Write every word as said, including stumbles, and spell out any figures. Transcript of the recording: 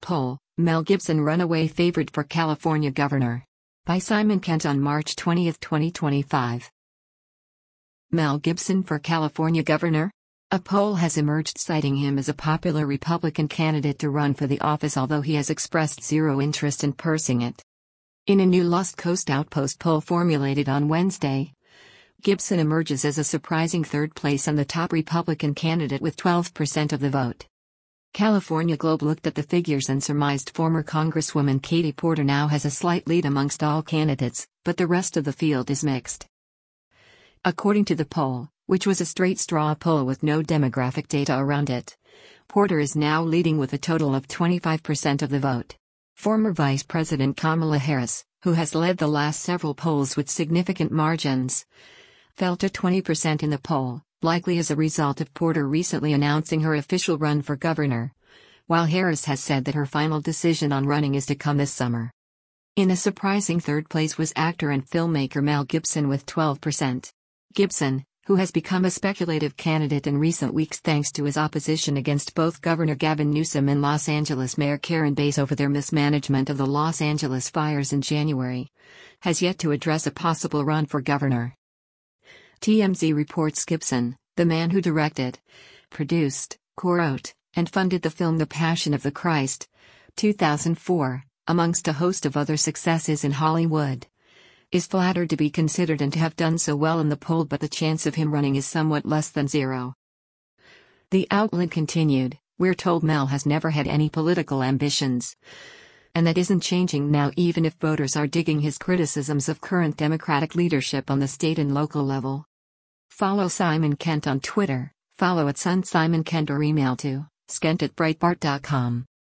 poll, Mel Gibson runaway favorite for California governor. By Simon Kent on March twentieth, twenty twenty-five. Mel Gibson for California governor? A poll has emerged citing him as a popular Republican candidate to run for the office, although he has expressed zero interest in pursuing it. In a new Lost Coast Outpost poll formulated on Wednesday, Gibson emerges as a surprising third place and the top Republican candidate with twelve percent of the vote. California Globe looked at the figures and surmised former Congresswoman Katie Porter now has a slight lead amongst all candidates, but the rest of the field is mixed. According to the poll, which was a straight straw poll with no demographic data around it, Porter is now leading with a total of twenty-five percent of the vote. Former Vice President Kamala Harris, who has led the last several polls with significant margins, fell to twenty percent in the poll, likely as a result of Porter recently announcing her official run for governor, while Harris has said that her final decision on running is to come this summer. In a surprising third place was actor and filmmaker Mel Gibson with twelve percent. Gibson, who has become a speculative candidate in recent weeks thanks to his opposition against both Governor Gavin Newsom and Los Angeles Mayor Karen Bass over their mismanagement of the Los Angeles fires in January, has yet to address a possible run for governor. T M Z reports Gibson, the man who directed, produced, co-wrote, and funded the film The Passion of the Christ, two thousand four, amongst a host of other successes in Hollywood, is flattered to be considered and to have done so well in the poll, but the chance of him running is somewhat less than zero. The outlet continued, "We're told Mel has never had any political ambitions. And that isn't changing now, even if voters are digging his criticisms of current Democratic leadership on the state and local level." Follow Simon Kent on Twitter, follow at Sun Simon Kent or email to skent at breitbart dot com.